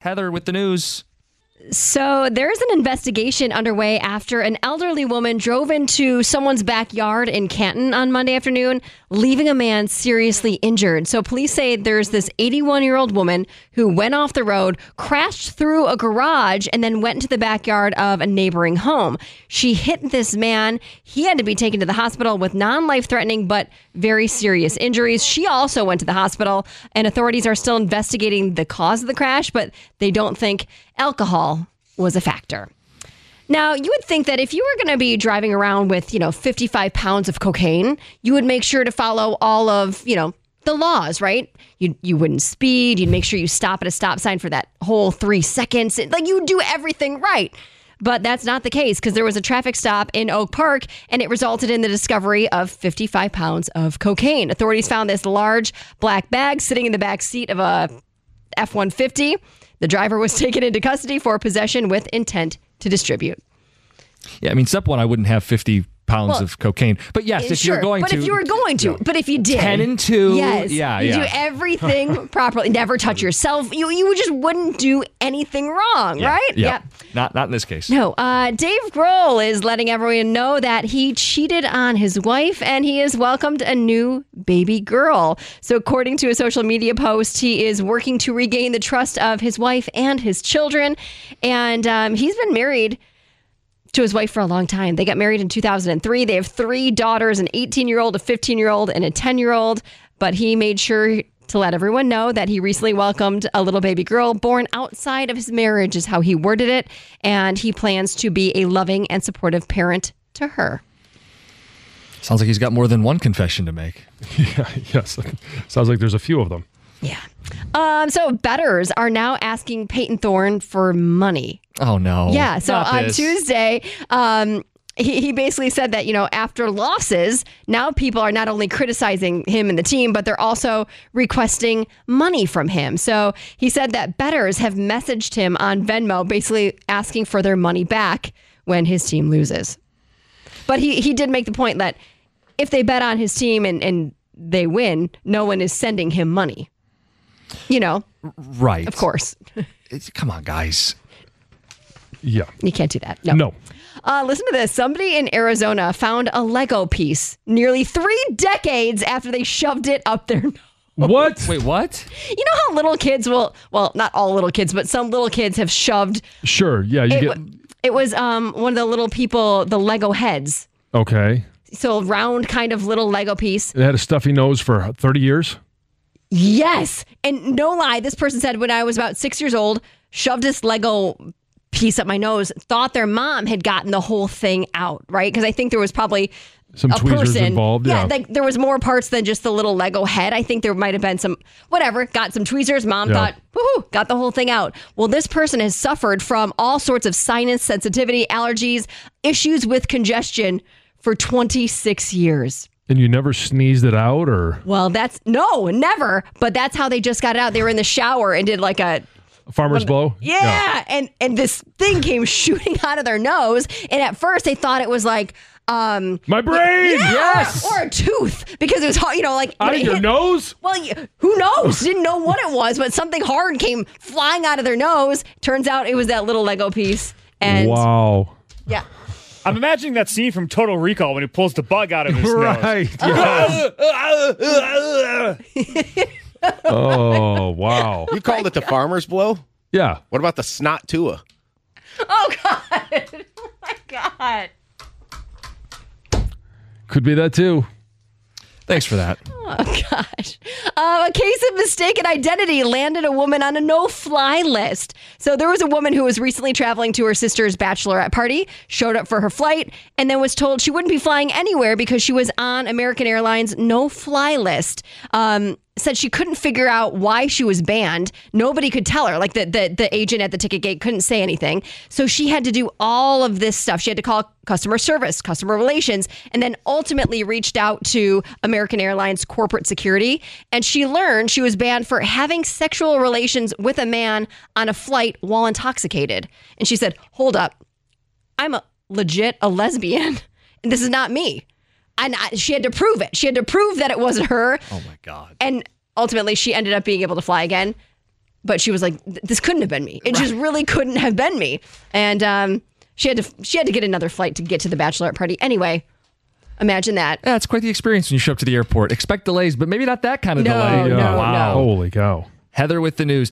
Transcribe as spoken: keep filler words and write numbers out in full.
Heather with the news. So there's an investigation underway after an elderly woman drove into someone's backyard in Canton on Monday afternoon, leaving a man seriously injured. So police say there's this eighty-one-year-old woman who went off the road, crashed through a garage, and then went into the backyard of a neighboring home. She hit this man. He had to be taken to the hospital with non-life-threatening but very serious injuries. She also went to the hospital, and authorities are still investigating the cause of the crash, but they don't think alcohol was a factor. Now, you would think that if you were going to be driving around with, you know, fifty-five pounds of cocaine, you would make sure to follow all of, you know, the laws, right? You you wouldn't speed. You'd make sure you stop at a stop sign for that whole three seconds. Like, you would do everything right. But that's not the case, because there was a traffic stop in Oak Park, and it resulted in the discovery of fifty-five pounds of cocaine. Authorities found this large black bag sitting in the back seat of a F one fifty. The driver was taken into custody for possession with intent to distribute. Yeah, I mean, step one, I wouldn't have fifty pounds well, of cocaine. But yes, if sure, you're going but to... But if you were going to, yeah. but if you did... ten and two. Yes. Yeah, you yeah. do everything properly. Never touch yourself. You you just wouldn't do anything wrong, yeah, right? Yeah. Not, not in this case. No. Uh, Dave Grohl is letting everyone know that he cheated on his wife, and he has welcomed a new baby girl. So according to a social media post, he is working to regain the trust of his wife and his children. And um, he's been married to his wife for a long time. They got married in two thousand three. They have three daughters, an eighteen-year-old, a fifteen-year-old, and a ten-year-old. But he made sure to let everyone know that he recently welcomed a little baby girl born outside of his marriage, is how he worded it. And he plans to be a loving and supportive parent to her. Sounds like he's got more than one confession to make. Yeah, yes. Sounds like there's a few of them. Yeah. Um, so bettors are now asking Peyton Thorne for money. Oh, no. Yeah. So Not on this. Tuesday, um, he, he basically said that, you know, after losses, now people are not only criticizing him and the team, but they're also requesting money from him. So he said that bettors have messaged him on Venmo, basically asking for their money back when his team loses. But he, he did make the point that if they bet on his team and, and they win, no one is sending him money. You know, right. Of course. It's, come on, guys. Yeah. You can't do that. No. No. Uh, listen to this. Somebody in Arizona found a Lego piece nearly three decades after they shoved it up their nose. What? Wait, what? You know how little kids will, well, not all little kids, but some little kids have shoved. Sure. Yeah. You It, get. w- it was um one of the little people, the Lego heads. Okay. So round kind of little Lego piece. It had a stuffy nose for thirty years. Yes. And no lie, this person said when I was about six years old, shoved this Lego piece up my nose, thought their mom had gotten the whole thing out, right? Because I think there was probably Some a tweezers person involved. Yeah. like there was more parts than just the little Lego head. I think there might have been some, whatever, got some tweezers. Mom Yeah. thought, woohoo, got the whole thing out. Well, this person has suffered from all sorts of sinus sensitivity, allergies, issues with congestion for twenty-six years. And you never sneezed it out, or Well, that's no, never. But that's how they just got it out. They were in the shower and did like a a farmer's blow? yeah, and and this thing came shooting out of their nose. And at first they thought it was like um My brain! yeah, Yes! or a tooth, because it was hard, you know, like Out when of it your hit- nose? Well, you- who knows? Didn't know what it was, but something hard came flying out of their nose. Turns out it was that little Lego piece. And Wow. yeah. I'm imagining that scene from Total Recall when he pulls the bug out of his Right. nose. Yes. Oh, wow. You called it the farmer's blow? Yeah. What about the snot tua? Oh God. Oh my God. Could be that too. Thanks for that. Oh, gosh. Uh, a case of mistaken identity landed a woman on a no-fly list. So there was a woman who was recently traveling to her sister's bachelorette party, showed up for her flight, and then was told she wouldn't be flying anywhere because she was on American Airlines no-fly list. Um, said she couldn't figure out why she was banned. Nobody could tell her. Like the, the, the agent at the ticket gate couldn't say anything. So she had to do all of this stuff. She had to call customer service, customer relations, and then ultimately reached out to American Airlines corporate security. And she learned she was banned for having sexual relations with a man on a flight while intoxicated. And she said, hold up, I'm a legit a lesbian, and this is not me. And I, she had to prove it. She had to prove that it wasn't her. Oh, my God. And ultimately, she ended up being able to fly again. but she was like, this couldn't have been me. It just really couldn't have been me. And um, she had to she had to get another flight to get to the bachelorette party. Anyway, imagine that. Yeah, it's quite the experience when you show up to the airport. Expect delays, but maybe not that kind of No, delay. no, wow. no. Holy cow. Heather with the news.